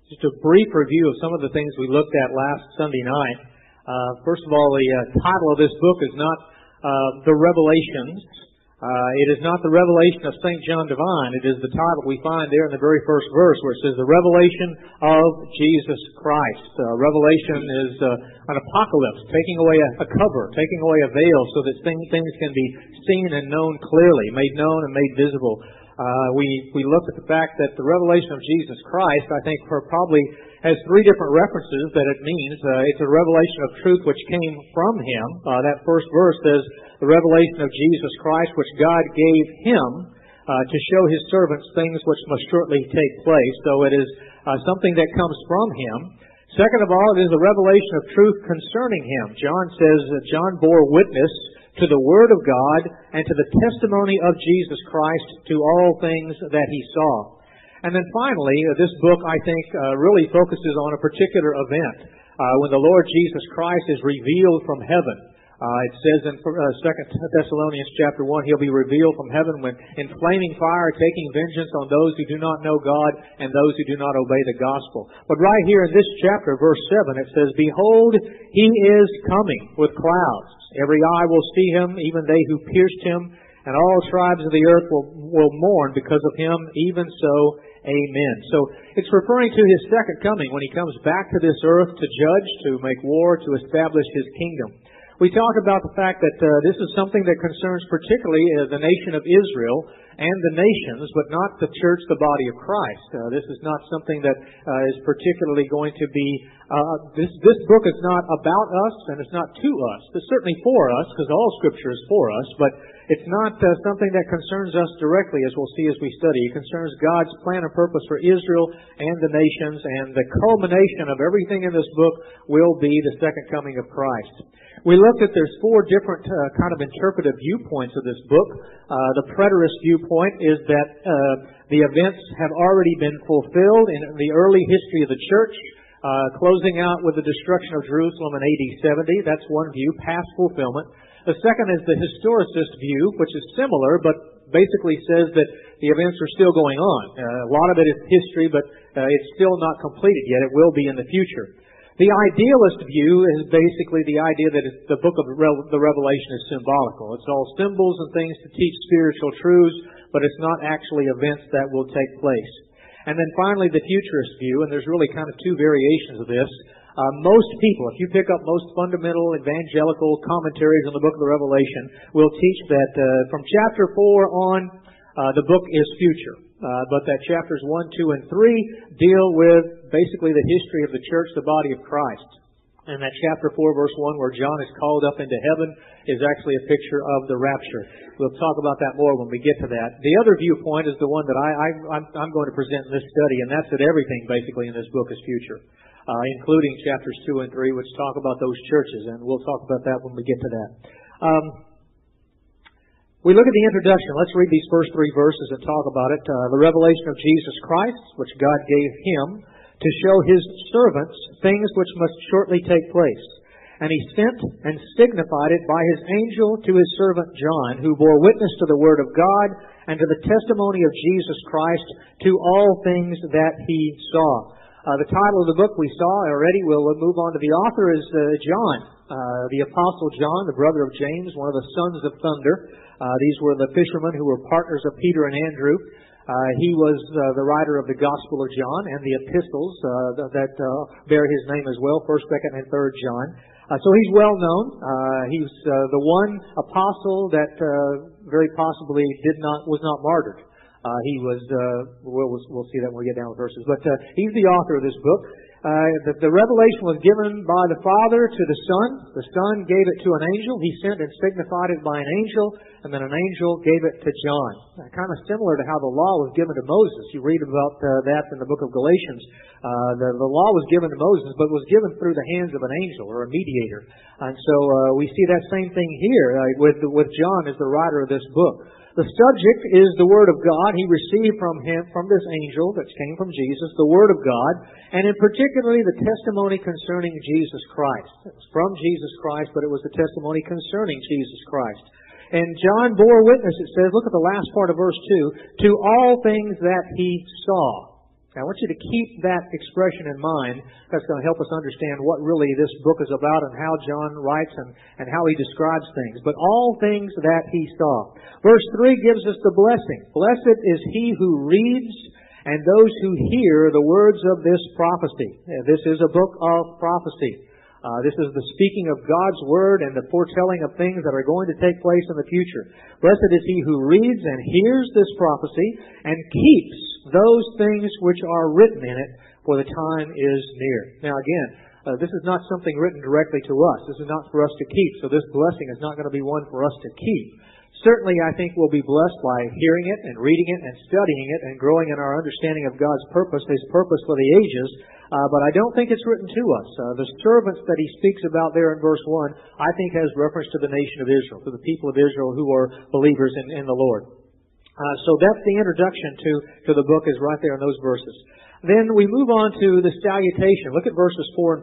Just a brief review of some of the things we looked at last Sunday night. First of all, the title of this book is not The Revelations. It is not the revelation of St. John Divine. It is the title we find there in the very first verse where it says the revelation of Jesus Christ. Revelation is an apocalypse, taking away a cover, taking away a veil so that things can be seen and known clearly, made known and made visible. We looked at the fact that the revelation of Jesus Christ, I think, probably has three different references that it means. It's a revelation of truth which came from Him. That first verse says, the revelation of Jesus Christ, which God gave Him to show His servants things which must shortly take place. So it is something that comes from Him. Second of all, it is a revelation of truth concerning Him. John says that John bore witness to the Word of God and to the testimony of Jesus Christ to all things that He saw. And then finally, this book, I think, really focuses on a particular event when the Lord Jesus Christ is revealed from heaven. It says in 2 Thessalonians chapter 1, He'll be revealed from heaven when in flaming fire, taking vengeance on those who do not know God and those who do not obey the gospel. But right here in this chapter, verse 7, it says, Behold, He is coming with clouds. Every eye will see Him, even they who pierced Him, and all tribes of the earth will mourn because of Him. Even so, amen. So it's referring to His second coming when He comes back to this earth to judge, to make war, to establish His kingdom. We talk about the fact that this is something that concerns particularly the nation of Israel and the nations, but not the church, the body of Christ. This is not something that is particularly going to be... This book is not about us, and it's not to us. It's certainly for us, because all Scripture is for us, but it's not something that concerns us directly, as we'll see as we study. It concerns God's plan and purpose for Israel and the nations, and the culmination of everything in this book will be the second coming of Christ. We looked at there's four different kind of interpretive viewpoints of this book. The preterist viewpoint is that the events have already been fulfilled in the early history of the church, closing out with the destruction of Jerusalem in AD 70. That's one view, past fulfillment. The second is the historicist view, which is similar, but basically says that the events are still going on. A lot of it is history, but it's still not completed yet. It will be in the future. The idealist view is basically the idea that the book of the Revelation is symbolical. It's all symbols and things to teach spiritual truths, but it's not actually events that will take place. And then finally, the futurist view, and there's really kind of two variations of this. Most people, if you pick up most fundamental evangelical commentaries on the book of the Revelation, will teach that from chapter 4 on, the book is future. But that chapters 1, 2, and 3 deal with basically the history of the church, the body of Christ. And that chapter 4, verse 1, where John is called up into heaven, is actually a picture of the rapture. We'll talk about that more when we get to that. The other viewpoint is the one that I'm going to present in this study, and that's that everything basically in this book is future, including chapters 2 and 3, which talk about those churches, and we'll talk about that when we get to that. We look at the introduction. Let's read these first three verses and talk about it. The revelation of Jesus Christ, which God gave Him to show His servants things which must shortly take place. And He sent and signified it by His angel to His servant John, who bore witness to the Word of God and to the testimony of Jesus Christ to all things that He saw. The title of the book we saw already. We'll move on to the author is John, the Apostle John, the brother of James, one of the sons of thunder. These were the fishermen who were partners of Peter and Andrew. He was the writer of the Gospel of John and the epistles that bear his name as well, 1st, 2nd, and 3rd John. So he's well known. He's the one apostle that very possibly was not martyred. He was, we'll see that when we get down with verses. But he's the author of this book. The revelation was given by the Father to the Son. The Son gave it to an angel. He sent and signified it by an angel, and then an angel gave it to John. Kind of similar to how the law was given to Moses. You read about that in the book of Galatians. The law was given to Moses, but was given through the hands of an angel or a mediator. And so we see that same thing here with John as the writer of this book. The subject is the Word of God. He received from this angel that came from Jesus, the Word of God, and in particularly the testimony concerning Jesus Christ. It was from Jesus Christ, but it was the testimony concerning Jesus Christ. And John bore witness, it says, look at the last part of verse 2, to all things that he saw. Now, I want you to keep that expression in mind. That's going to help us understand what really this book is about and how John writes and how he describes things. But all things that he saw. Verse 3 gives us the blessing. Blessed is he who reads and those who hear the words of this prophecy. This is a book of prophecy. This is the speaking of God's Word and the foretelling of things that are going to take place in the future. Blessed is he who reads and hears this prophecy and keeps those things which are written in it, for the time is near. Now again, this is not something written directly to us. This is not for us to keep. So this blessing is not going to be one for us to keep. Certainly, I think we'll be blessed by hearing it and reading it and studying it and growing in our understanding of God's purpose, His purpose for the ages. But I don't think it's written to us. The servants that he speaks about there in verse 1, I think has reference to the nation of Israel, to the people of Israel who are believers in the Lord. So that's the introduction to the book, is right there in those verses. Then we move on to the salutation. Look at verses 4 and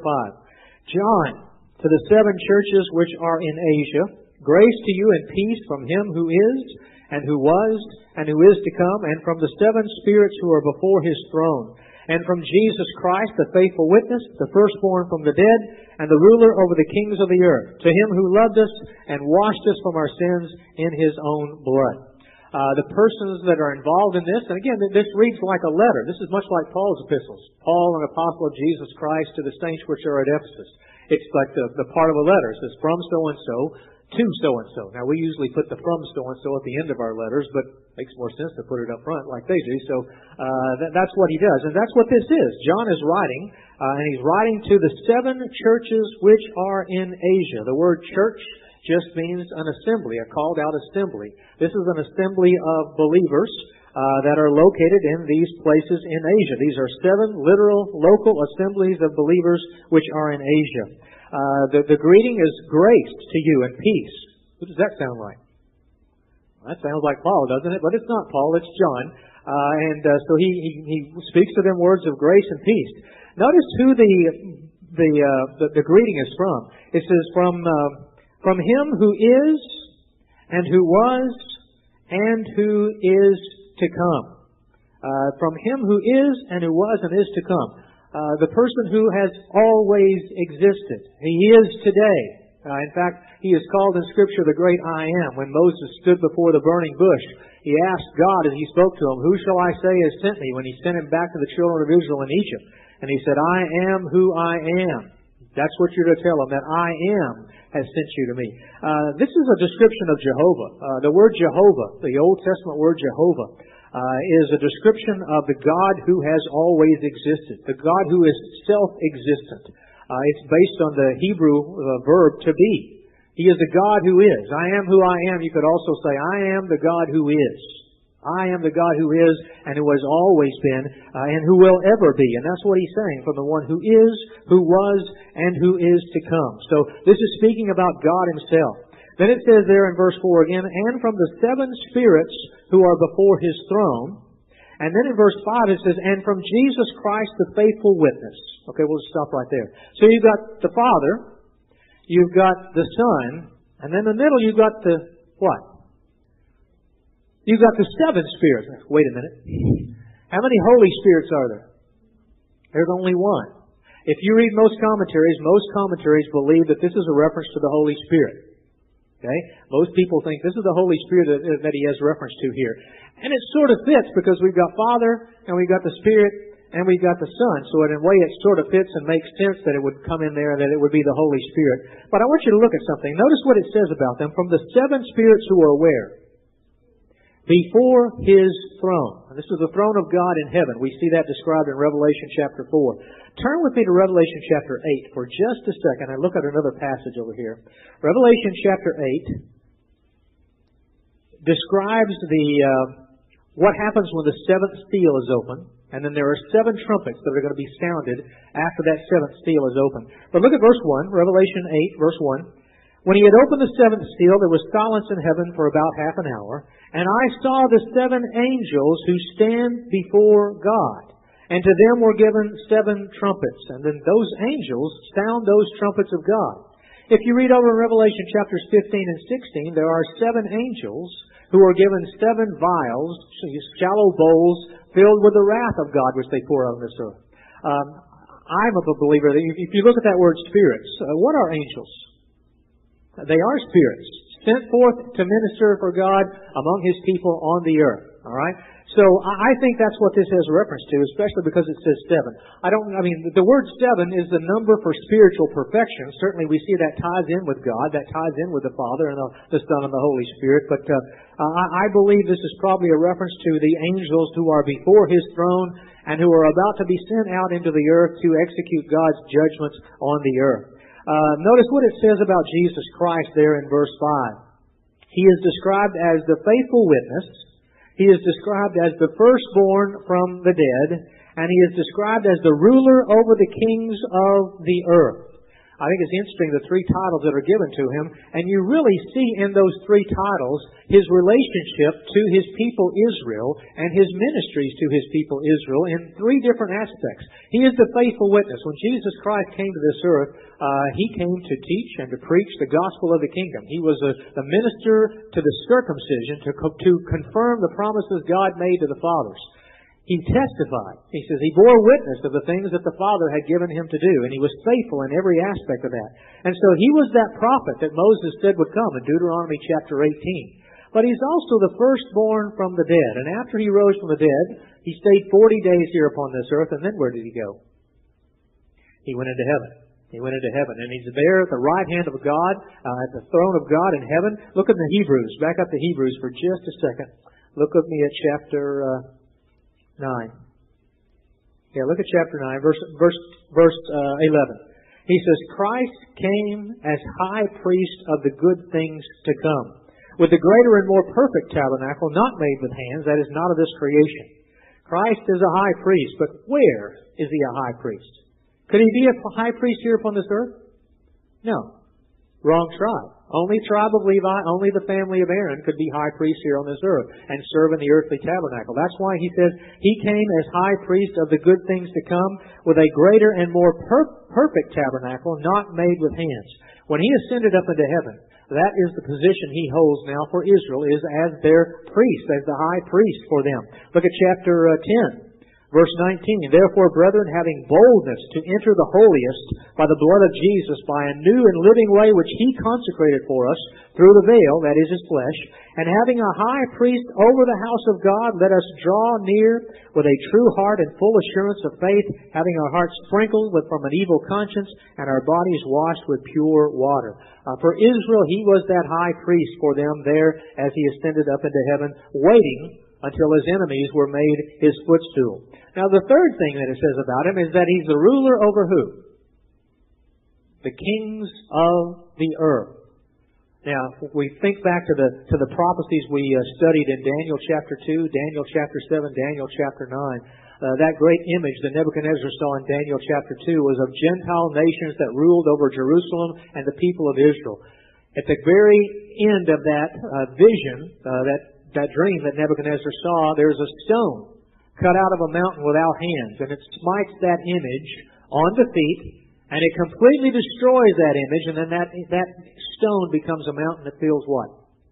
5. John, to the 7 churches which are in Asia, grace to you and peace from him who is, and who was, and who is to come, and from the 7 spirits who are before his throne, and from Jesus Christ, the faithful witness, the firstborn from the dead, and the ruler over the kings of the earth, to him who loved us and washed us from our sins in his own blood. The persons that are involved in this, and again, this reads like a letter. This is much like Paul's epistles. Paul, an apostle of Jesus Christ, to the saints which are at Ephesus. It's like the part of a letter. It says, from so-and-so to so-and-so. Now, we usually put the from so-and-so at the end of our letters, but it makes more sense to put it up front like they do. So that's what he does. And that's what this is. John is writing, and he's writing to the 7 churches which are in Asia. The word church just means an assembly, a called out assembly. This is an assembly of believers that are located in these places in Asia. These are 7 literal local assemblies of believers which are in Asia. The greeting is grace to you and peace. What does that sound like? Well, that sounds like Paul, doesn't it? But it's not Paul, it's John. So he speaks to them words of grace and peace. Notice who the greeting is from. It says from him who is, and who was, and who is to come. From him who is, and who was, and is to come. The person who has always existed. He is today. In fact, he is called in Scripture the great I Am. When Moses stood before the burning bush, he asked God as he spoke to him, who shall I say has sent me? When he sent him back to the children of Israel in Egypt. And he said, I am who I am. That's what you're to tell them, that I am has sent you to me. This is a description of Jehovah. The word Jehovah, the Old Testament word Jehovah, is a description of the God who has always existed, the God who is self-existent. It's based on the Hebrew verb to be. He is the God who is. I am who I am. You could also say, I am the God who is. I am the God who is and who has always been and who will ever be. And that's what he's saying, from the one who is, who was, and who is to come. So this is speaking about God himself. Then it says there in verse 4 again, and from the 7 spirits who are before his throne. And then in verse 5 it says, and from Jesus Christ, the faithful witness. Okay, we'll just stop right there. So you've got the Father, you've got the Son, and then in the middle you've got the what? You've got the 7 spirits. Wait a minute. How many Holy Spirits are there? There's only one. If you read most commentaries believe that this is a reference to the Holy Spirit. Okay? Most people think this is the Holy Spirit that he has reference to here. And it sort of fits because we've got Father, and we've got the Spirit, and we've got the Son. So in a way it sort of fits and makes sense that it would come in there and that it would be the Holy Spirit. But I want you to look at something. Notice what it says about them. From the 7 spirits who are where? Before his throne. And this is the throne of God in heaven. We see that described in Revelation chapter 4. Turn with me to Revelation chapter 8 for just a second and look at another passage over here. Revelation chapter 8 describes what happens when the 7th seal is open. And then there are 7 trumpets that are going to be sounded after that 7th seal is open. But look at verse 1, Revelation 8, verse 1. When he had opened the 7th seal, there was silence in heaven for about half an hour. And I saw the 7 angels who stand before God. And to them were given 7 trumpets. And then those angels sound those trumpets of God. If you read over in Revelation chapters 15 and 16, there are 7 angels who are given 7 vials, shallow bowls filled with the wrath of God which they pour on this earth. I'm of a believer that if you look at that word spirits, what are angels? They are spirits sent forth to minister for God among His people on the earth. All right? So I think that's what this has reference to, especially because it says 7. The word 7 is the number for spiritual perfection. Certainly we see that ties in with God, that ties in with the Father and the Son and the Holy Spirit. But I believe this is probably a reference to the angels who are before His throne and who are about to be sent out into the earth to execute God's judgments on the earth. Notice what it says about Jesus Christ there in verse 5. He is described as the faithful witness. He is described as the firstborn from the dead, and He is described as the ruler over the kings of the earth. I think it's interesting the 3 titles that are given to Him, and you really see in those 3 titles His relationship to His people Israel and His ministries to His people Israel in 3 different aspects. He is the faithful witness. When Jesus Christ came to this earth, He came to teach and to preach the gospel of the kingdom. He was the minister to the circumcision to confirm the promises God made to the fathers. He testified. He says he bore witness of the things that the Father had given him to do, and he was faithful in every aspect of that. And so he was that prophet that Moses said would come in Deuteronomy chapter 18. But he's also the firstborn from the dead. And after he rose from the dead, he stayed 40 days here upon this earth, and then where did he go? He went into heaven. He went into heaven, and He's there at the right hand of God, at the throne of God in heaven. Look at the Hebrews. Back up to Hebrews for just a second. Look with me at chapter 9. Yeah, look at chapter 9, verse 11. He says, Christ came as high priest of the good things to come, with the greater and more perfect tabernacle, not made with hands, that is not of this creation. Christ is a high priest, but where is He a high priest? Could He be a high priest here upon this earth? No. Wrong tribe. Only tribe of Levi, only the family of Aaron could be high priest here on this earth and serve in the earthly tabernacle. That's why He says He came as high priest of the good things to come with a greater and more perfect tabernacle, not made with hands. When He ascended up into heaven, that is the position He holds now for Israel, is as their priest, as the high priest for them. Look at chapter 10. Verse 19, Therefore, brethren, having boldness to enter the holiest by the blood of Jesus, by a new and living way which He consecrated for us through the veil, that is His flesh, and having a high priest over the house of God, let us draw near with a true heart and full assurance of faith, having our hearts sprinkled from an evil conscience and our bodies washed with pure water. For Israel, He was that high priest for them there as He ascended up into heaven, waiting until His enemies were made His footstool. Now, the third thing that it says about Him is that He's the ruler over who? The kings of the earth. Now, if we think back to the prophecies we studied in Daniel chapter 2, Daniel chapter 7, Daniel chapter 9, that great image that Nebuchadnezzar saw in Daniel chapter 2 was of Gentile nations that ruled over Jerusalem and the people of Israel. At the very end of that vision, that dream that Nebuchadnezzar saw, there's a stone cut out of a mountain without hands, and it smites that image onto feet, and it completely destroys that image, and then that stone becomes a mountain that fills what?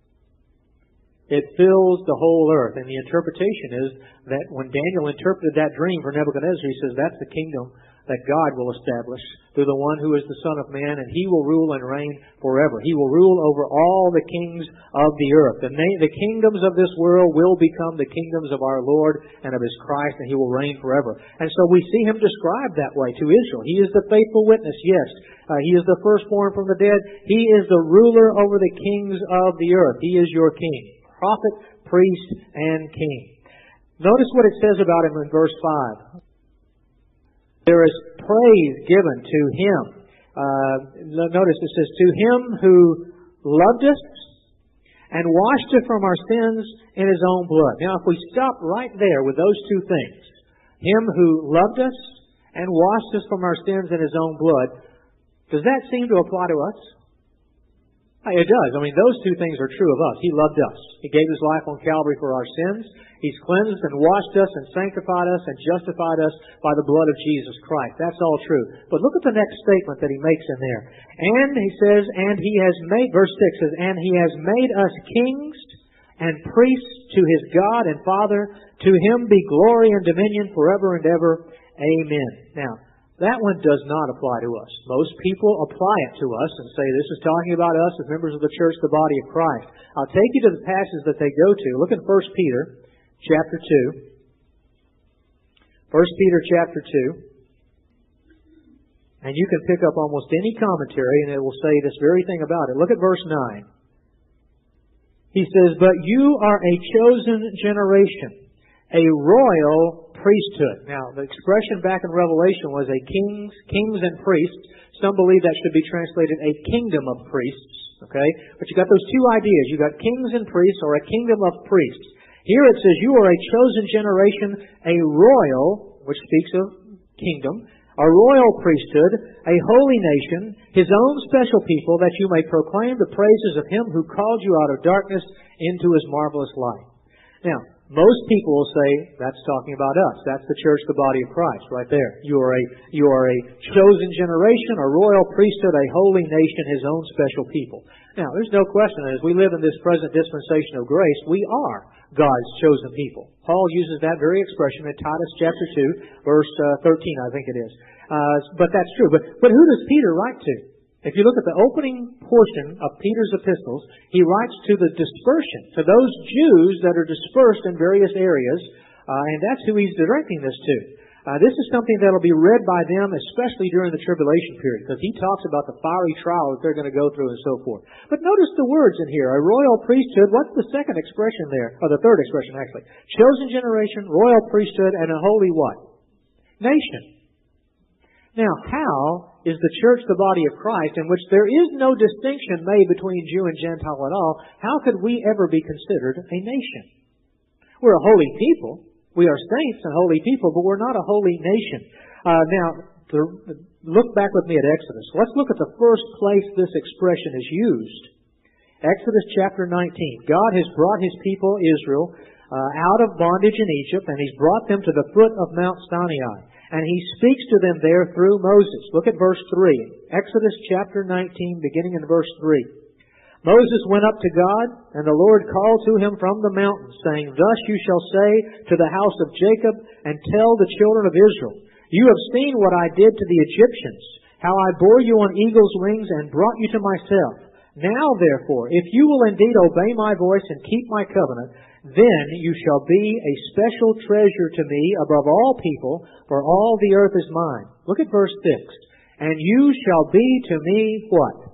It fills the whole earth. And the interpretation is that when Daniel interpreted that dream for Nebuchadnezzar, he says that's the kingdom that God will establish through the one who is the Son of Man, and He will rule and reign forever. He will rule over all the kings of the earth. The kingdoms of this world will become the kingdoms of our Lord and of His Christ, and He will reign forever. And so we see Him described that way to Israel. He is the faithful witness, yes. He is the firstborn from the dead. He is the ruler over the kings of the earth. He is your king. Prophet, priest, and king. Notice what it says about Him in verse 5. There is praise given to Him. Notice it says, to Him who loved us and washed us from our sins in His own blood. Now, if we stop right there with those two things, Him who loved us and washed us from our sins in His own blood, does that seem to apply to us? It does. I mean, those two things are true of us. He loved us. He gave His life on Calvary for our sins. He's cleansed and washed us and sanctified us and justified us by the blood of Jesus Christ. That's all true. But look at the next statement that He makes in there. And He says, and He has made, verse 6 says, and He has made us kings and priest to His God and Father. To Him be glory and dominion forever and ever. Amen. Now, that one does not apply to us. Most people apply it to us and say this is talking about us as members of the church, the body of Christ. I'll take you to the passage that they go to. Look in 1 Peter chapter 2. 1 Peter chapter 2. And you can pick up almost any commentary and it will say this very thing about it. Look at verse 9. He says, "But you are a chosen generation, a royal priesthood." Now, the expression back in Revelation was a kings and priests. Some believe that should be translated a kingdom of priests. Okay? But you got those two ideas. You got kings and priests or a kingdom of priests. Here it says, "You are a chosen generation, a royal," which speaks of kingdom, "a royal priesthood, a holy nation, His own special people, that you may proclaim the praises of Him who called you out of darkness into His marvelous light." Now, most people will say that's talking about us. That's the church, the body of Christ, right there. You are a chosen generation, a royal priesthood, a holy nation, His own special people. Now, there's no question that as we live in this present dispensation of grace, we are God's chosen people. Paul uses that very expression in Titus chapter 2, verse 13, I think it is. But that's true. But who does Peter write to? If you look at the opening portion of Peter's epistles, he writes to the dispersion, to those Jews that are dispersed in various areas, and that's who he's directing this to. This is something that will be read by them, especially during the tribulation period, because he talks about the fiery trial that they're going to go through and so forth. But notice the words in here, a royal priesthood. What's the second expression there? Or the third expression, actually. Chosen generation, royal priesthood, and a holy what? Nation. Now, how is the church the body of Christ, in which there is no distinction made between Jew and Gentile at all, how could we ever be considered a nation? We're a holy people. We are saints and holy people, but we're not a holy nation. Now, look back with me at Exodus. Let's look at the first place this expression is used. Exodus chapter 19. God has brought His people, Israel, out of bondage in Egypt, and He's brought them to the foot of Mount Sinai. And He speaks to them there through Moses. Look at verse 3. Exodus chapter 19, beginning in verse 3. "Moses went up to God, and the Lord called to him from the mountain, saying, Thus you shall say to the house of Jacob, and tell the children of Israel, You have seen what I did to the Egyptians, how I bore you on eagle's wings and brought you to myself. Now, therefore, if you will indeed obey my voice and keep my covenant, then you shall be a special treasure to me above all people, for all the earth is mine." Look at verse 6. "And you shall be to me," what?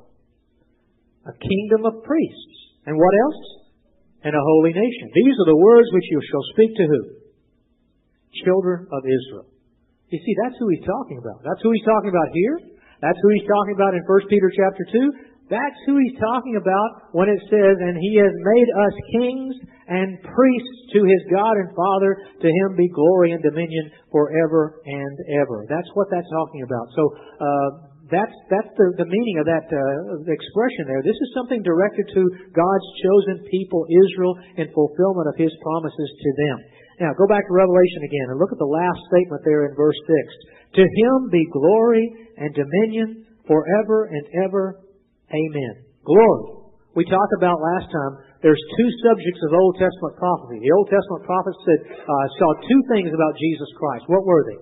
"A kingdom of priests." And what else? "And a holy nation." These are the words which you shall speak to who? Children of Israel. You see, that's who He's talking about. That's who He's talking about here. That's who He's talking about in 1 Peter chapter 2. That's who He's talking about when it says, "And He has made us kings and priests to His God and Father. To Him be glory and dominion forever and ever." That's what that's talking about. So, That's the meaning of that expression there. This is something directed to God's chosen people, Israel, in fulfillment of His promises to them. Now, go back to Revelation again and look at the last statement there in verse 6. "To Him be glory and dominion forever and ever. Amen." Glory. We talked about last time, there's two subjects of Old Testament prophecy. The Old Testament prophets saw two things about Jesus Christ. What were they?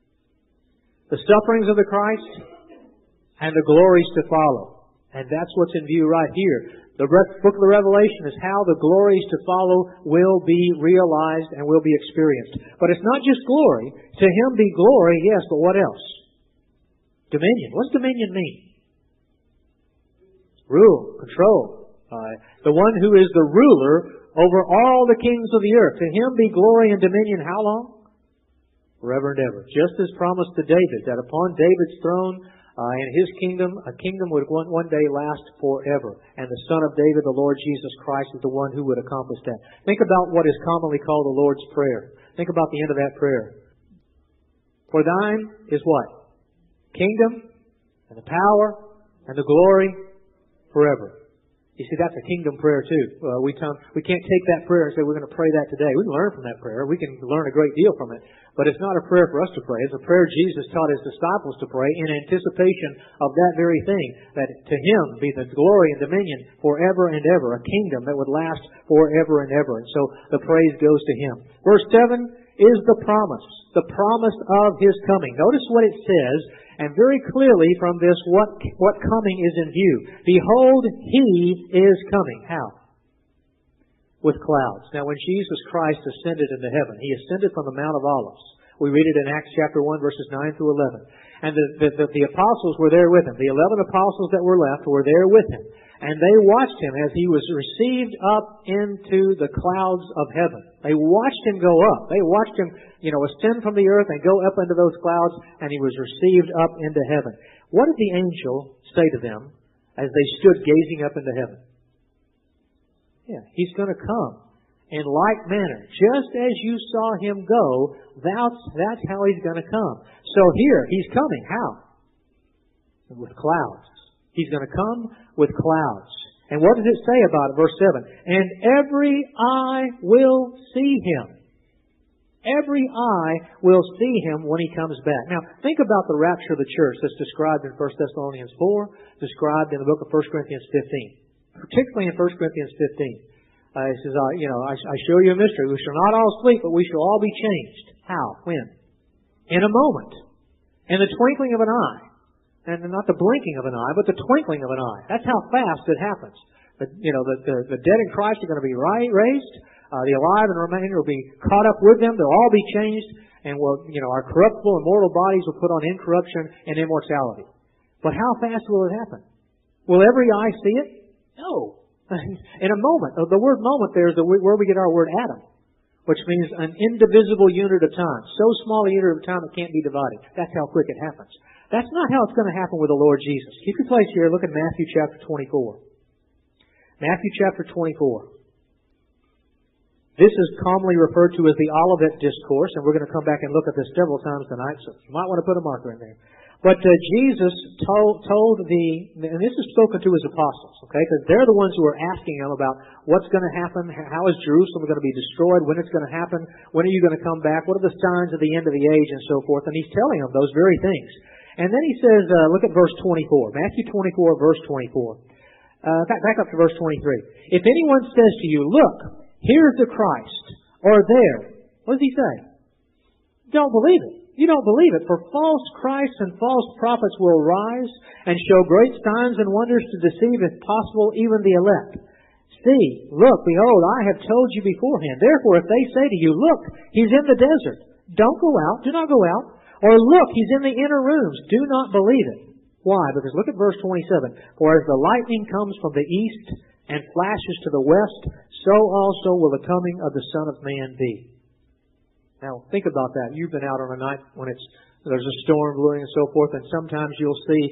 The sufferings of the Christ and the glories to follow. And that's what's in view right here. The book of the Revelation is how the glories to follow will be realized and will be experienced. But it's not just glory. To Him be glory, yes, but what else? Dominion. What's dominion mean? Rule, control. The one who is the ruler over all the kings of the earth. To Him be glory and dominion how long? Forever and ever. Just as promised to David, that upon David's throne and his kingdom, a kingdom would one day last forever. And the Son of David, the Lord Jesus Christ, is the one who would accomplish that. Think about what is commonly called the Lord's Prayer. Think about the end of that prayer. For thine is what? Kingdom and the power and the glory forever. You You see, that's a kingdom prayer too. We can't take that prayer and say we're going to pray that today. We can learn from that prayer. We can learn a great deal from it. But it's not a prayer for us to pray. It's a prayer Jesus taught His disciples to pray in anticipation of that very thing, that to Him be the glory and dominion forever and ever, a kingdom that would last forever and ever. And so the praise goes to Him. Verse 7 is the promise of His coming. Notice what it says, and very clearly from this what coming is in view. Behold, He is coming. How? With clouds. Now, when Jesus Christ ascended into heaven, He ascended from the Mount of Olives. We read it in Acts chapter 1, verses 9 through 11. And the apostles were there with Him. The 11 apostles that were left were there with Him. And they watched Him as He was received up into the clouds of heaven. They watched Him go up. They watched Him, ascend from the earth and go up into those clouds, and He was received up into heaven. What did the angel say to them as they stood gazing up into heaven? Yeah, He's going to come in like manner. Just as you saw Him go, that's how He's going to come. So here, He's coming. How? With clouds. He's going to come with clouds. And what does it say about it? Verse 7. And every eye will see Him. Every eye will see Him when He comes back. Now, think about the rapture of the church that's described in 1 Thessalonians 4, described in the book of 1 Corinthians 15. Particularly in 1 Corinthians 15. It says, I show you a mystery. We shall not all sleep, but we shall all be changed. How? When? In a moment. In the twinkling of an eye. And not the blinking of an eye, but the twinkling of an eye. That's how fast it happens. The dead in Christ are going to be raised. The alive and remainder will be caught up with them. They'll all be changed. And our corruptible and mortal bodies will put on incorruption and immortality. But how fast will it happen? Will every eye see it? No. In a moment. The word moment there is where we get our word atom, which means an indivisible unit of time. So small a unit of time it can't be divided. That's how quick it happens. That's not how it's going to happen with the Lord Jesus. Keep your place here. Look at Matthew chapter 24. Matthew chapter 24. This is commonly referred to as the Olivet Discourse, and we're going to come back and look at this several times tonight, so you might want to put a marker in there. But Jesus told and this is spoken to His apostles, okay? Because they're the ones who are asking Him about what's going to happen, how is Jerusalem going to be destroyed, when it's going to happen, when are you going to come back, what are the signs of the end of the age, and so forth. And He's telling them those very things. And then He says, look at verse 24. Matthew 24, verse 24. Back up to verse 23. If anyone says to you, look, here's the Christ, or there, what does He say? Don't believe it. You don't believe it, for false Christs and false prophets will rise and show great signs and wonders to deceive, if possible, even the elect. See, look, behold, I have told you beforehand. Therefore, if they say to you, look, He's in the desert, don't go out, do not go out. Or look, He's in the inner rooms, do not believe it. Why? Because look at verse 27. For as the lightning comes from the east and flashes to the west, so also will the coming of the Son of Man be. Now, think about that. You've been out on a night when there's a storm brewing and so forth, and sometimes you'll see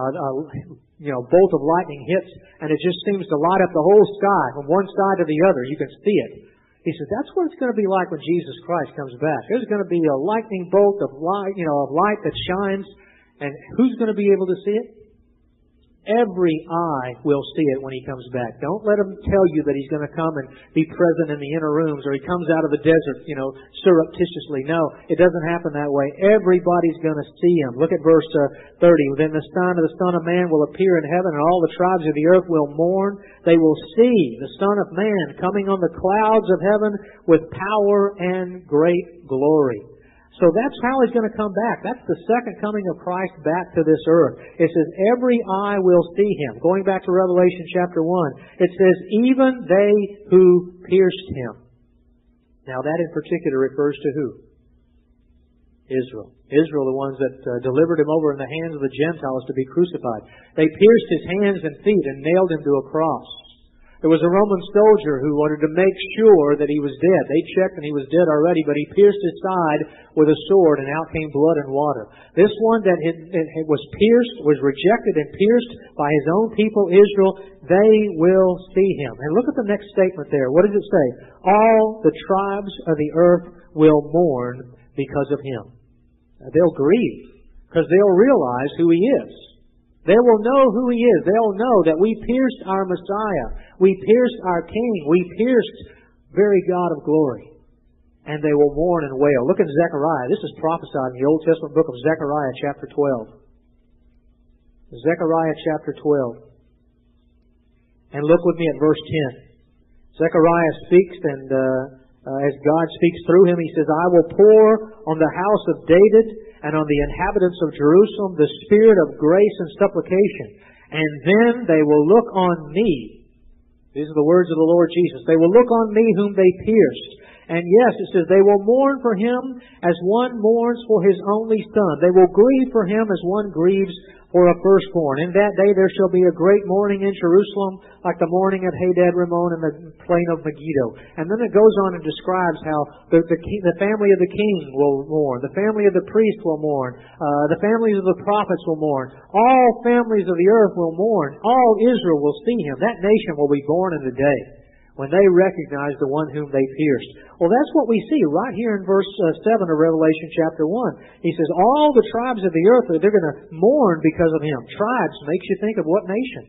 a bolt of lightning hits, and it just seems to light up the whole sky from one side to the other. You can see it. He says that's what it's going to be like when Jesus Christ comes back. There's going to be a lightning bolt of light that shines, and who's going to be able to see it? Every eye will see it when He comes back. Don't let him tell you that He's going to come and be present in the inner rooms, or He comes out of the desert, surreptitiously. No, it doesn't happen that way. Everybody's going to see Him. Look at verse 30. Then the sign of the Son of Man will appear in heaven, and all the tribes of the earth will mourn. They will see the Son of Man coming on the clouds of heaven with power and great glory. So that's how He's going to come back. That's the second coming of Christ back to this earth. It says, every eye will see Him. Going back to Revelation chapter 1, it says, even they who pierced Him. Now that in particular refers to who? Israel. Israel, the ones that delivered Him over in the hands of the Gentiles to be crucified. They pierced His hands and feet and nailed Him to a cross. There was a Roman soldier who wanted to make sure that He was dead. They checked and He was dead already, but he pierced His side with a sword, and out came blood and water. This one that was pierced, was rejected and pierced by His own people, Israel, they will see Him. And look at the next statement there. What does it say? All the tribes of the earth will mourn because of Him. They'll grieve, because they'll realize who He is. They will know who He is. They'll know that we pierced our Messiah. We pierced our King. We pierced very God of glory. And they will mourn and wail. Look at Zechariah. This is prophesied in the Old Testament book of Zechariah chapter 12. Zechariah chapter 12. And look with me at verse 10. Zechariah speaks, and as God speaks through him, he says, I will pour on the house of David and on the inhabitants of Jerusalem the spirit of grace and supplication. And then they will look on me. These are the words of the Lord Jesus. They will look on me whom they pierced. And yes, it says, they will mourn for him as one mourns for his only son. They will grieve for him as one grieves for a firstborn. In that day there shall be a great mourning in Jerusalem, like the mourning at Hadad Rimmon and the plain of Megiddo. And then it goes on and describes how the family of the king will mourn, the family of the priest will mourn, the families of the prophets will mourn, all families of the earth will mourn, all Israel will see him. That nation will be born in the day when they recognize the one whom they pierced. Well, that's what we see right here in verse 7 of Revelation chapter 1. He says, all the tribes of the earth, they're going to mourn because of him. Tribes makes you think of what nation?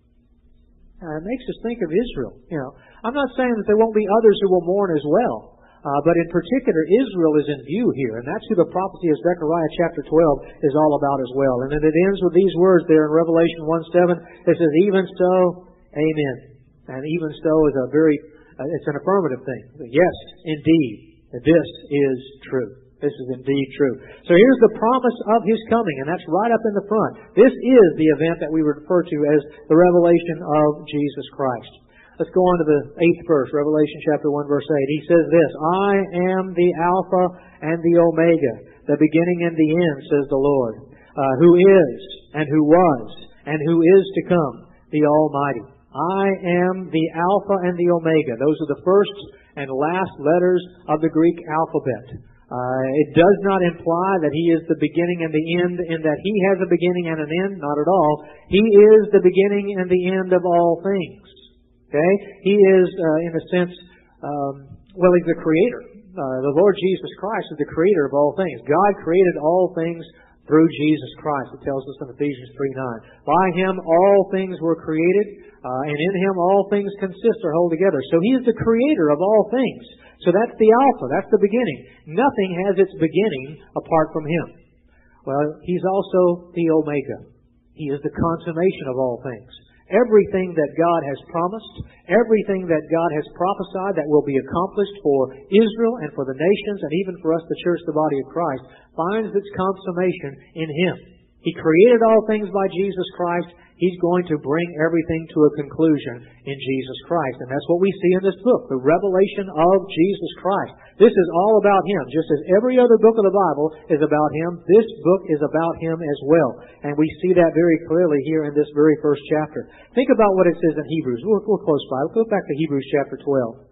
It makes us think of Israel. I'm not saying that there won't be others who will mourn as well. But in particular, Israel is in view here. And that's who the prophecy of Zechariah chapter 12 is all about as well. And then it ends with these words there in Revelation 1:7. It says, even so, amen. And even so is it's an affirmative thing. Yes, indeed, this is true. This is indeed true. So here's the promise of His coming, and that's right up in the front. This is the event that we refer to as the revelation of Jesus Christ. Let's go on to the 8th verse, Revelation chapter 1, verse 8. He says this, I am the Alpha and the Omega, the beginning and the end, says the Lord, who is, and who was, and who is to come, the Almighty. I am the Alpha and the Omega. Those are the first and last letters of the Greek alphabet. It does not imply that He is the beginning and the end, in that He has a beginning and an end. Not at all. He is the beginning and the end of all things. Okay? He is, in a sense, He's the Creator. The Lord Jesus Christ is the Creator of all things. God created all things through Jesus Christ. It tells us in Ephesians 3:9. By Him all things were created, and in Him all things consist or hold together. So He is the Creator of all things. So that's the Alpha. That's the beginning. Nothing has its beginning apart from Him. Well, He's also the Omega. He is the consummation of all things. Everything that God has promised, everything that God has prophesied that will be accomplished for Israel and for the nations and even for us, the church, the body of Christ, finds its consummation in Him. He created all things by Jesus Christ. He's going to bring everything to a conclusion in Jesus Christ. And that's what we see in this book, the revelation of Jesus Christ. This is all about Him. Just as every other book of the Bible is about Him, this book is about Him as well. And we see that very clearly here in this very first chapter. Think about what it says in Hebrews. We're close by. We'll go back to Hebrews chapter 12.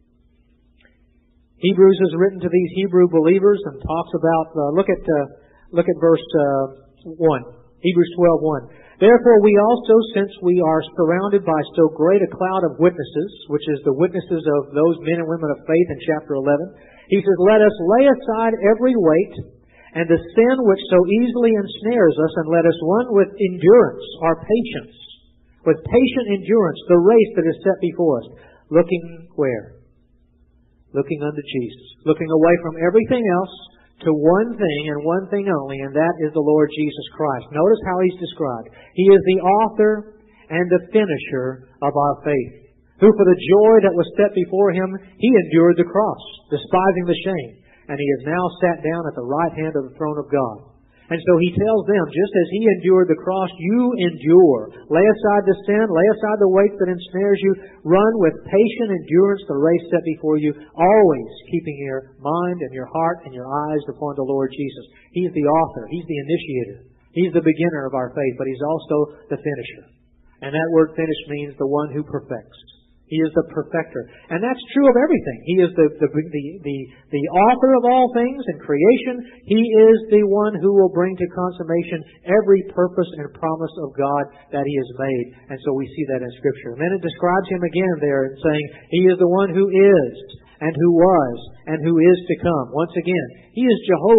Hebrews is written to these Hebrew believers and talks about, look at verse 1. Hebrews 12:1. Therefore we also, since we are surrounded by so great a cloud of witnesses, which is the witnesses of those men and women of faith in chapter 11, he says, let us lay aside every weight and the sin which so easily ensnares us, and let us run with endurance, our patience, with patient endurance, the race that is set before us. Looking where? Looking unto Jesus. Looking away from everything else to one thing and one thing only, and that is the Lord Jesus Christ. Notice how He's described. He is the author and the finisher of our faith, who for the joy that was set before Him, He endured the cross, despising the shame, and He is now sat down at the right hand of the throne of God. And so He tells them, just as He endured the cross, you endure. Lay aside the sin, lay aside the weight that ensnares you, run with patient endurance the race set before you, always keeping your mind and your heart and your eyes upon the Lord Jesus. He's the author. He's the initiator. He's the beginner of our faith, but He's also the finisher. And that word finish means the one who perfects. He is the perfecter. And that's true of everything. He is the author of all things in creation. He is the one who will bring to consummation every purpose and promise of God that He has made. And so we see that in Scripture. And then it describes Him again there in saying, He is the one who is, and who was, and who is to come. Once again, He is Jehovah.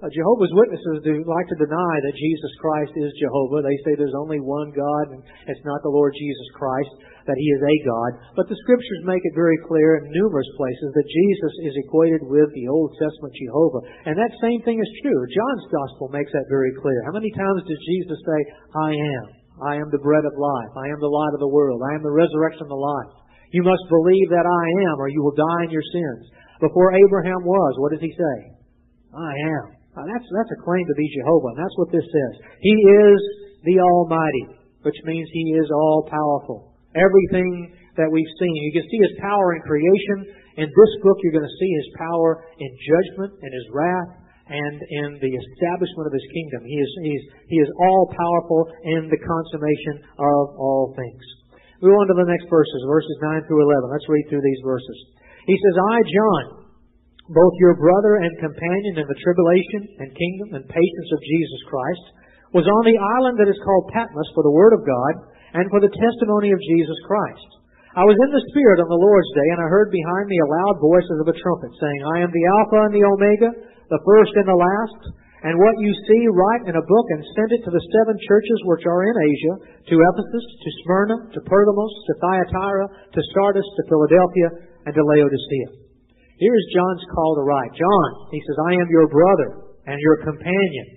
Jehovah's Witnesses do like to deny that Jesus Christ is Jehovah. They say there's only one God, and it's not the Lord Jesus Christ, that He is a God. But the Scriptures make it very clear in numerous places that Jesus is equated with the Old Testament Jehovah. And that same thing is true. John's Gospel makes that very clear. How many times does Jesus say, I am? I am the bread of life. I am the light of the world. I am the resurrection and the life. You must believe that I am, or you will die in your sins. Before Abraham was, what does he say? I am. That's a claim to be Jehovah, and that's what this says. He is the Almighty, which means He is all-powerful. Everything that we've seen, you can see His power in creation. In this book, you're going to see His power in judgment and His wrath and in the establishment of His kingdom. He is all-powerful in the consummation of all things. Move on to the next verses 9 through 11. Let's read through these verses. He says, I, John, both your brother and companion in the tribulation and kingdom and patience of Jesus Christ, was on the island that is called Patmos for the Word of God and for the testimony of Jesus Christ. I was in the Spirit on the Lord's day, and I heard behind me a loud voice as of a trumpet, saying, I am the Alpha and the Omega, the first and the last. And what you see, write in a book and send it to the 7 churches which are in Asia, to Ephesus, to Smyrna, to Pergamos, to Thyatira, to Sardis, to Philadelphia, and to Laodicea. Here's John's call to write. John, he says, I am your brother and your companion.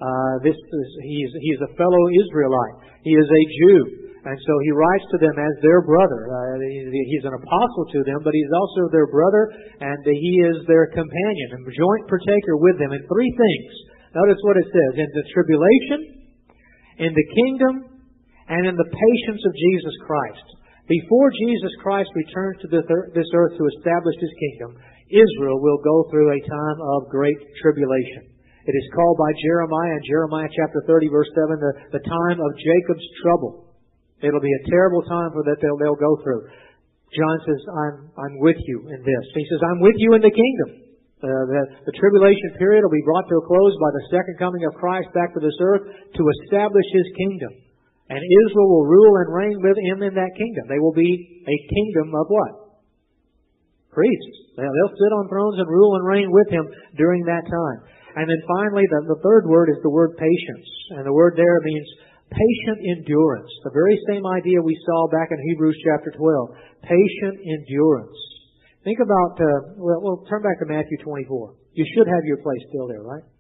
He's a fellow Israelite. He is a Jew. And so he writes to them as their brother. He's an apostle to them, but he's also their brother, and he is their companion, and joint partaker with them in 3 things. Notice what it says. In the tribulation, in the kingdom, and in the patience of Jesus Christ. Before Jesus Christ returns to this earth to establish His kingdom, Israel will go through a time of great tribulation. It is called by Jeremiah in Jeremiah chapter 30, verse 7, the time of Jacob's trouble. It'll be a terrible time for that they'll go through. John says, I'm with you in this. He says, I'm with you in the kingdom. The tribulation period will be brought to a close by the second coming of Christ back to this earth to establish His kingdom. And Israel will rule and reign with Him in that kingdom. They will be a kingdom of what? Priests. They'll sit on thrones and rule and reign with Him during that time. And then finally, the third word is the word patience. And the word there means patient endurance. The very same idea we saw back in Hebrews chapter 12. Patient endurance. Think about, we'll turn back to Matthew 24. You should have your place still there, right?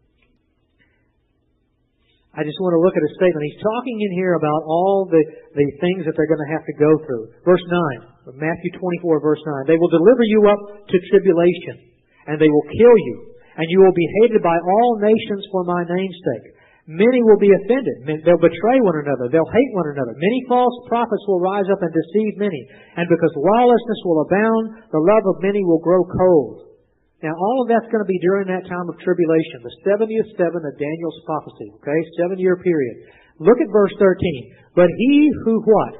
I just want to look at a statement. He's talking in here about all the things that they're going to have to go through. Verse 9, Matthew 24, verse 9. They will deliver you up to tribulation, and they will kill you, and you will be hated by all nations for my name's sake. Many will be offended. They'll betray one another. They'll hate one another. Many false prophets will rise up and deceive many. And because lawlessness will abound, the love of many will grow cold. Now, all of that's going to be during that time of tribulation, the 70th seven of Daniel's prophecy, okay? 7-year period. Look at verse 13. But he who what?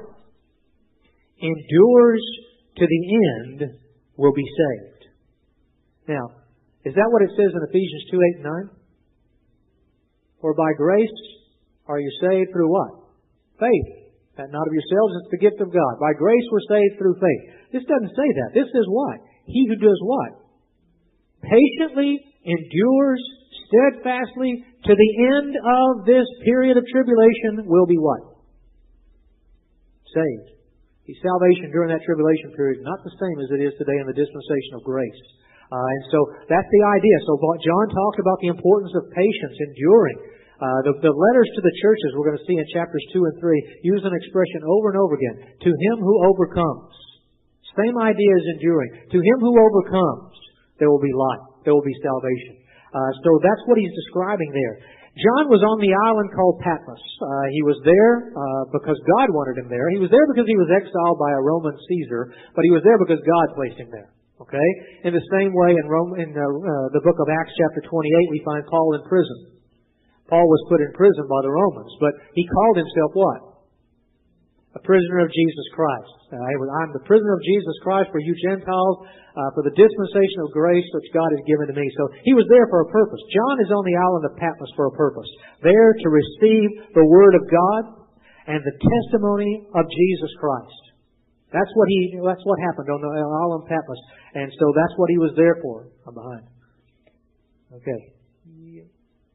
Endures to the end will be saved. Now, is that what it says in Ephesians 2:8 and 9? For by grace are you saved through what? Faith. That not of yourselves, it's the gift of God. By grace we're saved through faith. This doesn't say that. This says what? He who does what? Patiently endures steadfastly to the end of this period of tribulation will be what? Saved. The salvation during that tribulation period is not the same as it is today in the dispensation of grace. And so that's the idea. So John talked about the importance of patience, enduring. The letters to the churches we're going to see in chapters 2 and 3 use an expression over and over again. To him who overcomes. Same idea as enduring. To him who overcomes, there will be life. There will be salvation. So that's what he's describing there. John was on the island called Patmos. He was there because God wanted him there. He was there because he was exiled by a Roman Caesar, but he was there because God placed him there. Okay? In the same way, in the book of Acts chapter 28, we find Paul in prison. Paul was put in prison by the Romans, but he called himself what? A prisoner of Jesus Christ. I'm the prisoner of Jesus Christ for you Gentiles, for the dispensation of grace which God has given to me. So he was there for a purpose. John is on the island of Patmos for a purpose. There to receive the Word of God and the testimony of Jesus Christ. That's what happened on the island of Patmos. And so that's what he was there for. I'm behind. Okay.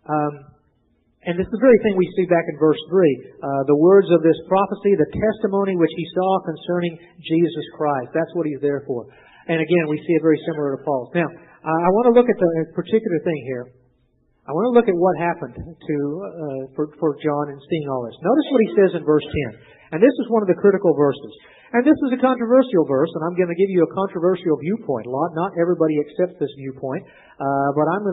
And this is the very thing we see back in verse 3. The words of this prophecy, the testimony which he saw concerning Jesus Christ. That's what he's there for. And again, we see it very similar to Paul's. Now, I want to look at a particular thing here. I want to look at what happened for John in seeing all this. Notice what he says in verse 10. And this is one of the critical verses. And this is a controversial verse, and I'm going to give you a controversial viewpoint. Not everybody accepts this viewpoint, but I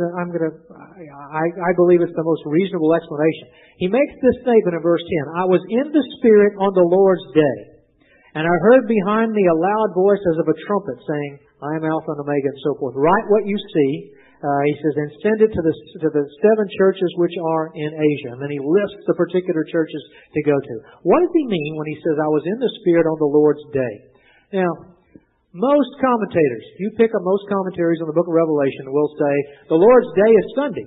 believe it's the most reasonable explanation. He makes this statement in verse 10. I was in the Spirit on the Lord's day, and I heard behind me a loud voice as of a trumpet saying, I am Alpha and Omega, and so forth. Write what you see. He says, and send it to the 7 churches which are in Asia. And then he lists the particular churches to go to. What does he mean when he says, I was in the Spirit on the Lord's day? Now, most commentators, if you pick up most commentaries on the book of Revelation, will say, the Lord's day is Sunday.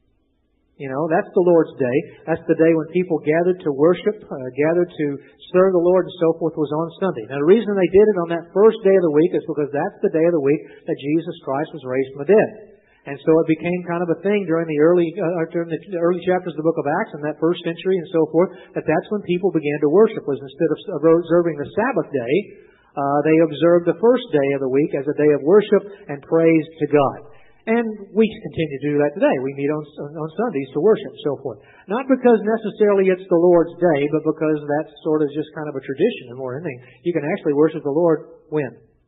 You know, that's the Lord's day. That's the day when people gathered to worship, gathered to serve the Lord and so forth was on Sunday. Now, the reason they did it on that first day of the week is because that's the day of the week that Jesus Christ was raised from the dead. And so it became kind of a thing during the early chapters of the book of Acts in that first century and so forth, that's when people began to worship, was instead of observing the Sabbath day, they observed the first day of the week as a day of worship and praise to God. And we continue to do that today. We meet on Sundays to worship and so forth. Not because necessarily it's the Lord's day, but because that's sort of just kind of a tradition and more than anything. You can actually worship the Lord when?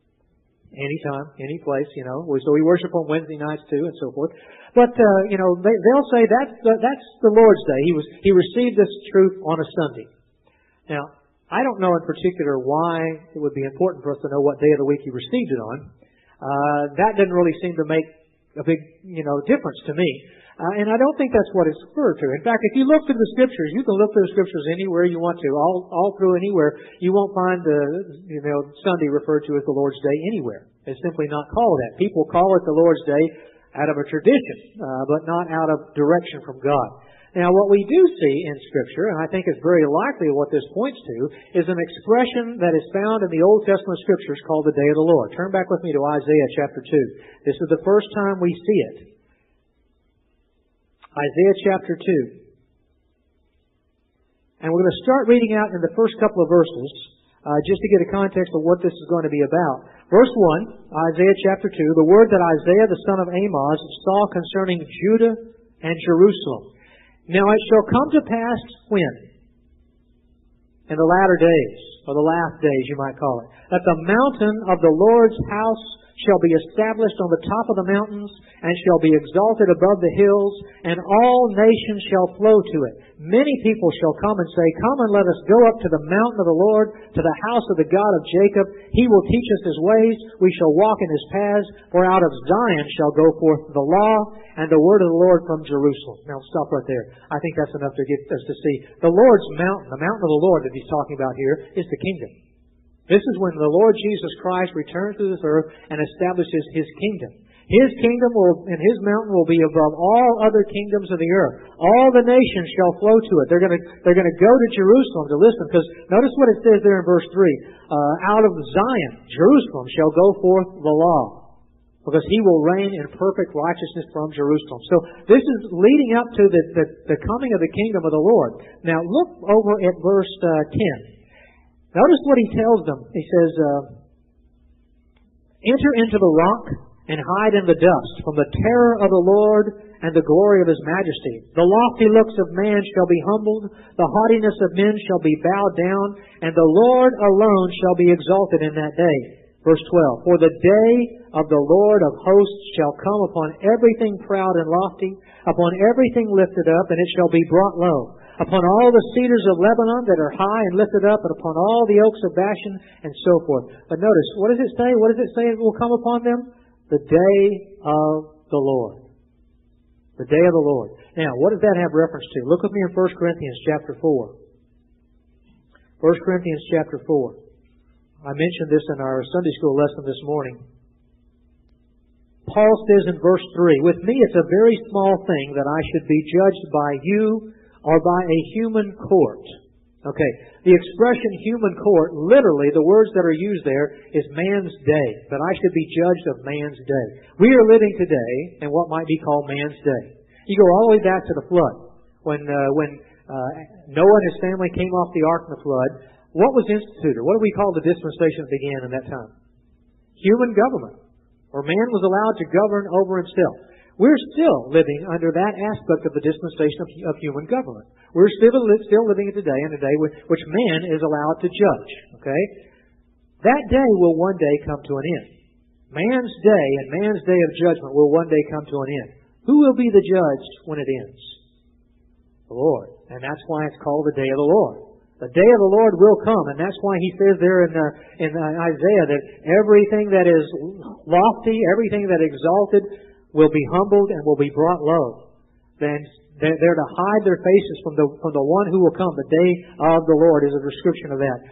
Anytime, any place, you know. So we worship on Wednesday nights too, and so forth. But they'll say that's the Lord's day. He received this truth on a Sunday. Now, I don't know in particular why it would be important for us to know what day of the week he received it on. That didn't really seem to make a big, difference to me. And I don't think that's what it's referred to. In fact, if you look through the Scriptures, you can look through the Scriptures anywhere you want to. All through anywhere, you won't find Sunday referred to as the Lord's Day anywhere. It's simply not called that. People call it the Lord's Day out of a tradition, but not out of direction from God. Now, what we do see in Scripture, and I think is very likely what this points to, is an expression that is found in the Old Testament Scriptures called the Day of the Lord. Turn back with me to Isaiah chapter 2. This is the first time we see it. Isaiah chapter 2. And we're going to start reading out in the first couple of verses, just to get a context of what this is going to be about. Verse 1, Isaiah chapter 2, the word that Isaiah the son of Amoz saw concerning Judah and Jerusalem. Now it shall come to pass when? In the latter days, or the last days you might call it, that the mountain of the Lord's house shall be established on the top of the mountains, and shall be exalted above the hills, and all nations shall flow to it. Many people shall come and say, Come and let us go up to the mountain of the Lord, to the house of the God of Jacob. He will teach us His ways. We shall walk in His paths. For out of Zion shall go forth the law and the word of the Lord from Jerusalem. Now stop right there. I think that's enough to get us to see. The Lord's mountain, the mountain of the Lord that He's talking about here, is the kingdom. This is when the Lord Jesus Christ returns to this earth and establishes His kingdom. His kingdom and His mountain will be above all other kingdoms of the earth. All the nations shall flow to it. They're going to go to Jerusalem to listen. Because notice what it says there in verse 3. Out of Zion, Jerusalem shall go forth the law. Because He will reign in perfect righteousness from Jerusalem. So this is leading up to the coming of the kingdom of the Lord. Now look over at verse 10. Notice what He tells them. He says, Enter into the rock and hide in the dust from the terror of the Lord and the glory of His majesty. The lofty looks of man shall be humbled, the haughtiness of men shall be bowed down, and the Lord alone shall be exalted in that day. Verse 12, For the day of the Lord of hosts shall come upon everything proud and lofty, upon everything lifted up, and it shall be brought low. Upon all the cedars of Lebanon that are high and lifted up, and upon all the oaks of Bashan, and so forth. But notice, what does it say? What does it say will come upon them? The day of the Lord. The day of the Lord. Now, what does that have reference to? Look with me in 1 Corinthians chapter 4. 1 Corinthians chapter 4. I mentioned this in our Sunday school lesson this morning. Paul says in verse 3, With me it's a very small thing that I should be judged by you or by a human court. Okay, the expression human court, literally, the words that are used there is man's day. That I should be judged of man's day. We are living today in what might be called man's day. You go all the way back to the flood. When Noah and his family came off the ark in the flood, what was instituted? What do we call the dispensation that began in that time? Human government, where man was allowed to govern over himself. We're still living under that aspect of the dispensation of human government. We're still living it today, in a day which man is allowed to judge. Okay? That day will one day come to an end. Man's day and man's day of judgment will one day come to an end. Who will be the judge when it ends? The Lord. And that's why it's called the day of the Lord. The day of the Lord will come, and that's why He says there in Isaiah that everything that is lofty, everything that is exalted, will be humbled and will be brought low. Then they're to hide their faces from the one who will come. The day of the Lord is a description of that.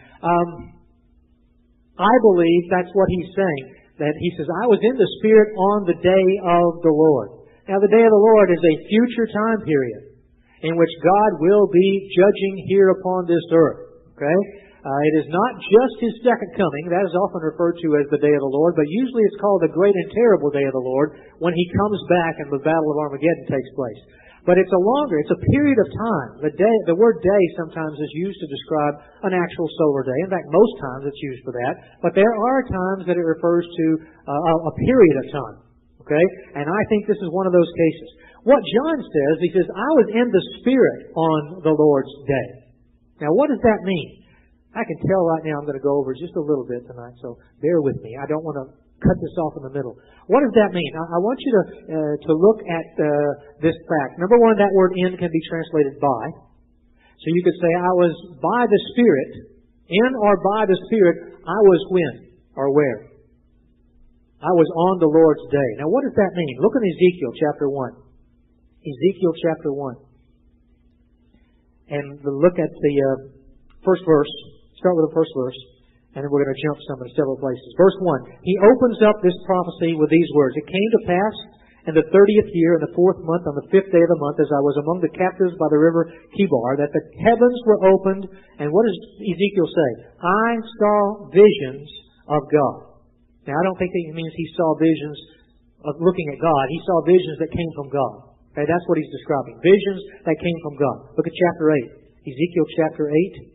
I believe that's what He's saying. That He says, I was in the Spirit on the day of the Lord. Now the day of the Lord is a future time period in which God will be judging here upon this earth. Okay? It is not just His second coming. That is often referred to as the day of the Lord, but usually it's called the great and terrible day of the Lord when He comes back and the battle of Armageddon takes place. But it's a period of time. The word day sometimes is used to describe an actual solar day. In fact, most times it's used for that. But there are times that it refers to a period of time. Okay? And I think this is one of those cases. What John says, he says, I was in the Spirit on the Lord's day. Now, what does that mean? I can tell right now I'm going to go over just a little bit tonight, so bear with me. I don't want to cut this off in the middle. What does that mean? I want you to look at this fact. Number one, that word in can be translated by. So you could say, I was by the Spirit, in or by the Spirit, I was when or where? I was on the Lord's day. Now, what does that mean? Look in Ezekiel chapter 1. Ezekiel chapter 1. And look at the first verse. Start with the first verse. And then we're going to jump several places. Verse 1. He opens up this prophecy with these words. It came to pass in the 30th year, in the 4th month, on the 5th day of the month, as I was among the captives by the river Chebar, that the heavens were opened. And what does Ezekiel say? I saw visions of God. Now, I don't think that means he saw visions of looking at God. He saw visions that came from God. Okay, that's what he's describing. Visions that came from God. Look at chapter 8. Ezekiel chapter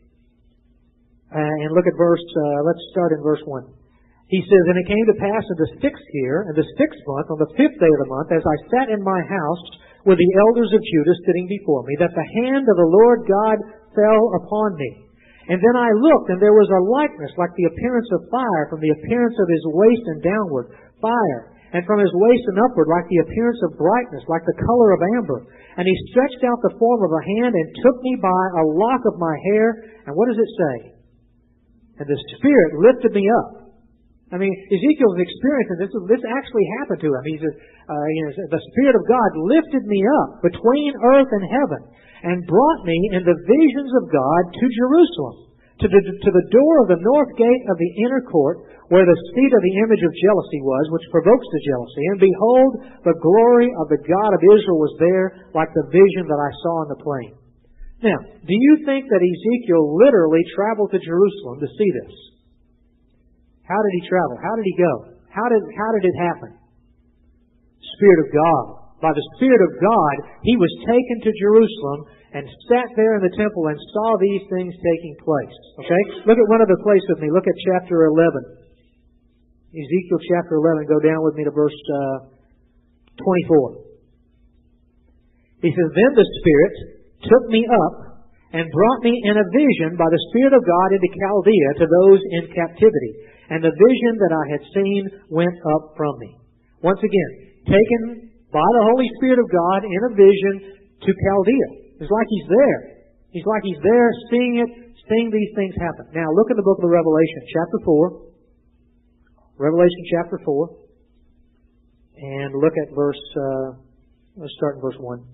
8. And look at let's start in verse 1. He says, And it came to pass in the 6th year, in the 6th month, on the 5th day of the month, as I sat in my house with the elders of Judah sitting before me, that the hand of the Lord God fell upon me. And then I looked, and there was a likeness like the appearance of fire, from the appearance of His waist and downward, fire. And from His waist and upward, like the appearance of brightness, like the color of amber. And He stretched out the form of a hand and took me by a lock of my hair. And what does it say? And the Spirit lifted me up. I mean, Ezekiel's experiencing this actually happened to him. He says, the Spirit of God lifted me up between earth and heaven and brought me in the visions of God to Jerusalem, to the door of the north gate of the inner court, where the seat of the image of jealousy was, which provokes to jealousy. And behold, the glory of the God of Israel was there, like the vision that I saw in the plain. Now, do you think that Ezekiel literally traveled to Jerusalem to see this? How did he travel? How did he go? How did it happen? Spirit of God. By the Spirit of God, he was taken to Jerusalem and sat there in the temple and saw these things taking place. Okay? Look at one other place with me. Look at chapter 11. Ezekiel chapter 11. Go down with me to verse 24. He says, Then the Spirit took me up and brought me in a vision by the Spirit of God into Chaldea to those in captivity. And the vision that I had seen went up from me. Once again, taken by the Holy Spirit of God in a vision to Chaldea. It's like He's there. He's like He's there seeing it, seeing these things happen. Now look in the book of the Revelation, chapter 4. Revelation chapter 4. And look at let's start in verse 1.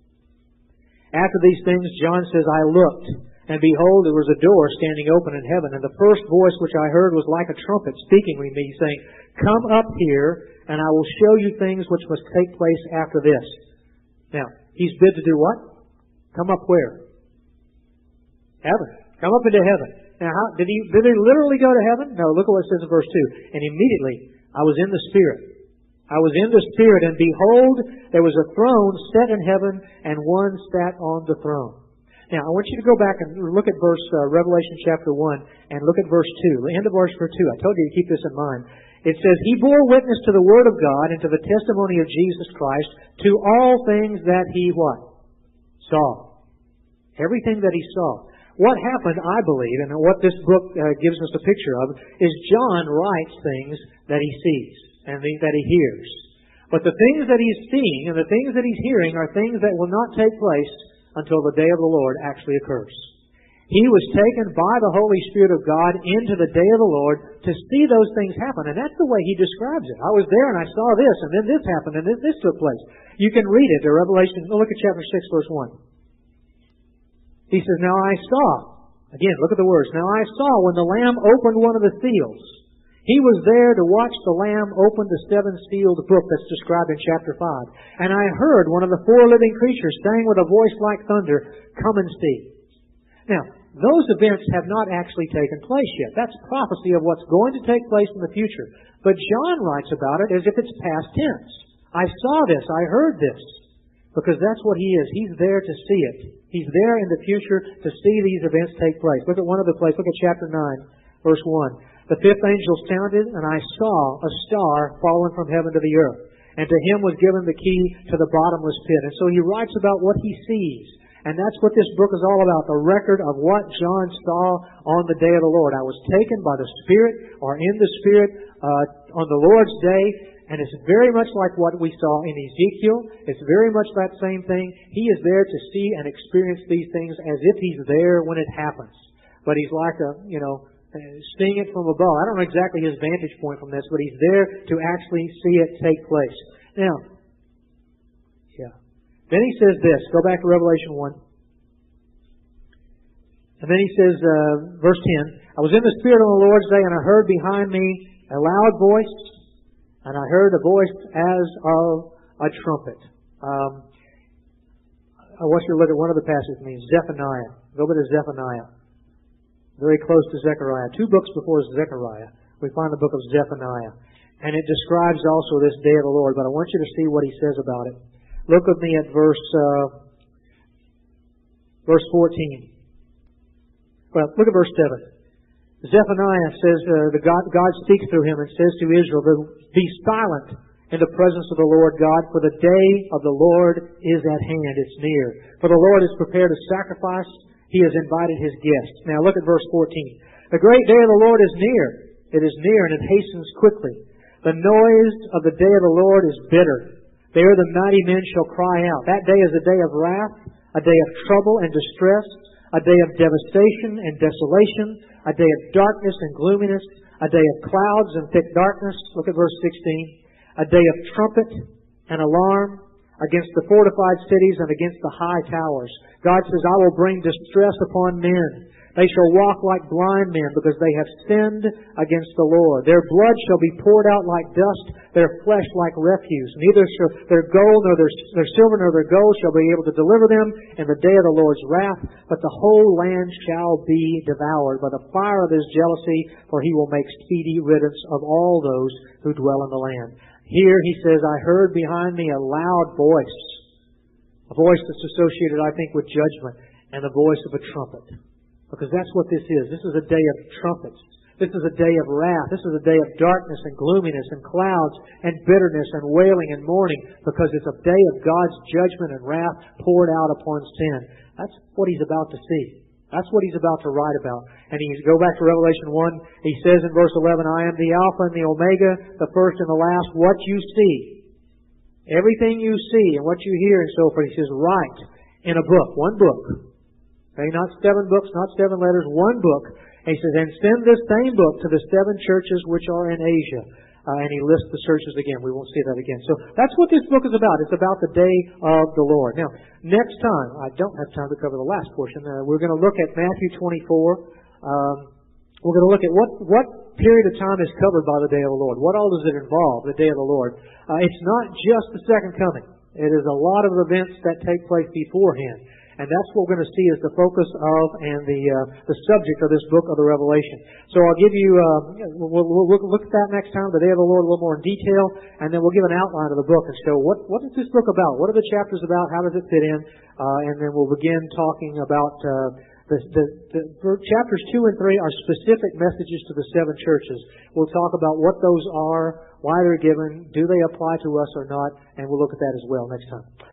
After these things, John says, I looked, and behold, there was a door standing open in heaven, and the first voice which I heard was like a trumpet speaking with me, saying, Come up here, and I will show you things which must take place after this. Now, he's bid to do what? Come up where? Heaven. Come up into heaven. Now, did he literally go to heaven? No, look at what it says in verse 2. And immediately, I was in the Spirit. I was in the Spirit, and behold, there was a throne set in heaven, and one sat on the throne. Now, I want you to go back and look at Revelation chapter 1, and look at verse 2, the end of verse 2. I told you to keep this in mind. It says, He bore witness to the Word of God and to the testimony of Jesus Christ, to all things that He what? Saw. Everything that He saw. What happened, I believe, and what this book gives us a picture of, is John writes things that he sees and that he hears. But the things that he's seeing and the things that he's hearing are things that will not take place until the day of the Lord actually occurs. He was taken by the Holy Spirit of God into the day of the Lord to see those things happen. And that's the way he describes it. I was there and I saw this, and then this happened, and then this took place. You can read it in Revelation. Look at chapter 6, verse 1. He says, Now I saw. Again, look at the words. Now I saw when the Lamb opened one of the seals. He was there to watch the Lamb open the seven-sealed book that's described in chapter 5. And I heard one of the four living creatures saying with a voice like thunder, Come and see. Now, those events have not actually taken place yet. That's prophecy of what's going to take place in the future. But John writes about it as if it's past tense. I saw this. I heard this. Because that's what he is. He's there to see it. He's there in the future to see these events take place. Look at one other place. Look at chapter 9, verse 1. The fifth angel sounded, and I saw a star fallen from heaven to the earth. And to him was given the key to the bottomless pit. And so he writes about what he sees. And that's what this book is all about, the record of what John saw on the day of the Lord. I was taken by the Spirit, or in the Spirit, on the Lord's day. And it's very much like what we saw in Ezekiel. It's very much that same thing. He is there to see and experience these things as if he's there when it happens. But he's like seeing it from above. I don't know exactly his vantage point from this, but he's there to actually see it take place. Now, then he says this. Go back to Revelation 1. And then he says, verse 10, I was in the Spirit on the Lord's day, and I heard behind me a loud voice, and I heard a voice as of a trumpet. I want you to look at one of the passages it means, Zephaniah. Go over to Zephaniah. Very close to Zechariah. 2 books before Zechariah, we find the book of Zephaniah. And it describes also this day of the Lord, but I want you to see what he says about it. Look with me at verse 14. Well, look at verse 7. Zephaniah says, God speaks through him and says to Israel, Be silent in the presence of the Lord God, for the day of the Lord is at hand, it's near. For the Lord has prepared a sacrifice, He has invited His guests. Now look at verse 14. The great day of the Lord is near. It is near and it hastens quickly. The noise of the day of the Lord is bitter. There the mighty men shall cry out. That day is a day of wrath, a day of trouble and distress, a day of devastation and desolation, a day of darkness and gloominess, a day of clouds and thick darkness. Look at verse 16. A day of trumpet and alarm against the fortified cities and against the high towers. God says, I will bring distress upon men. They shall walk like blind men because they have sinned against the Lord. Their blood shall be poured out like dust, their flesh like refuse. Neither shall their gold nor their silver nor their gold shall be able to deliver them in the day of the Lord's wrath, but the whole land shall be devoured by the fire of His jealousy, for He will make speedy riddance of all those who dwell in the land. Here he says, I heard behind me a loud voice. A voice that's associated, I think, with judgment, and the voice of a trumpet. Because that's what this is. This is a day of trumpets. This is a day of wrath. This is a day of darkness and gloominess and clouds and bitterness and wailing and mourning, because it's a day of God's judgment and wrath poured out upon sin. That's what he's about to see. That's what he's about to write about. And go back to Revelation 1. He says in verse 11, I am the Alpha and the Omega, the first and the last. What you see, everything you see and what you hear and so forth, he says, write in a book. One book. Okay, not 7 books, not 7 letters, one book. And he says, and send this same book to the 7 churches which are in Asia. And he lists the churches again. We won't see that again. So that's what this book is about. It's about the day of the Lord. Now, next time, I don't have time to cover the last portion. We're going to look at Matthew 24. We're going to look at what period of time is covered by the day of the Lord. What all does it involve, the day of the Lord? It's not just the second coming. It is a lot of events that take place beforehand. And that's what we're going to see as the focus of and the subject of this book of the Revelation. So I'll give you, we'll look at that next time, the day of the Lord, a little more in detail, and then we'll give an outline of the book and show what is this book about? What are the chapters about? How does it fit in? And then we'll begin talking about the chapters 2 and 3 are specific messages to the 7 churches. We'll talk about what those are, why they're given, do they apply to us or not, and we'll look at that as well next time.